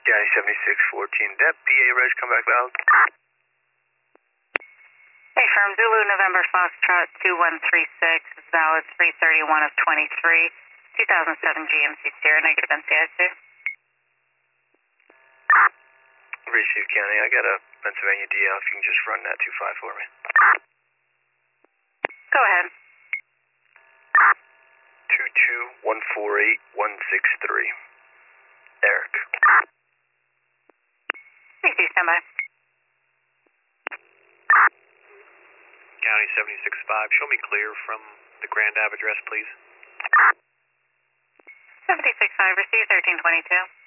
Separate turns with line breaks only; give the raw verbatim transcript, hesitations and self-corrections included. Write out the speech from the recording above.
County seventy-six fourteen, Dep, B A Reg, come back loud.
Hey, firm, Zulu November Foxtrot two one three six, is valid three thirty-one of twenty-three, two thousand seven G M C Sierra, negative N C I C.
Received, County, I got a Pennsylvania D L, if you can just run that two five for me.
Go ahead.
two two one four eight one six three. Eric.
C C, stand by.
County seventy-six five, show me clear from the Grand Ave address, please.
seventy-six five, receive thirteen twenty-two.